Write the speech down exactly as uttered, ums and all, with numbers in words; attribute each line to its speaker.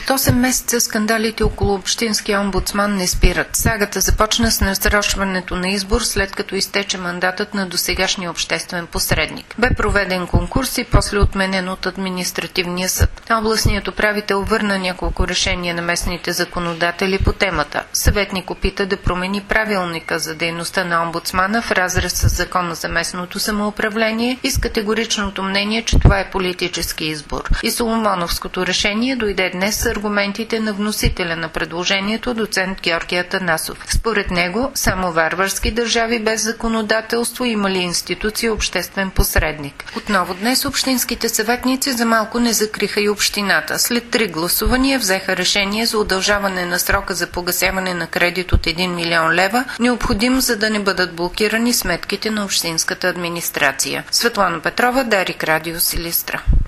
Speaker 1: От осем месеца скандалите около общинския омбудсман не спират. Сагата започна с насрочването на избор, след като изтече мандатът на досегашния обществен посредник. Бе проведен конкурс и после отменен от административния съд. Областният управител върна няколко решения на местните законодатели по темата. Съветник опита да промени правилника за дейността на омбудсмана в разрез с закона за местното самоуправление и с категоричното мнение, че това е политически избор. И Соломоновското решение дойде днес с аргументите на вносителя на предложението, доцент Георги Атанасов. Според него, само варварски държави без законодателство имали институция обществен посредник. Отново днес общинските съветници за малко не закриха и общината. След три гласувания взеха решение за удължаване на срока за погасяване на кредит от един милион лева, необходим за да не бъдат блокирани сметките на общинската администрация. Светлана Петрова, Дарик Радио, Силистра.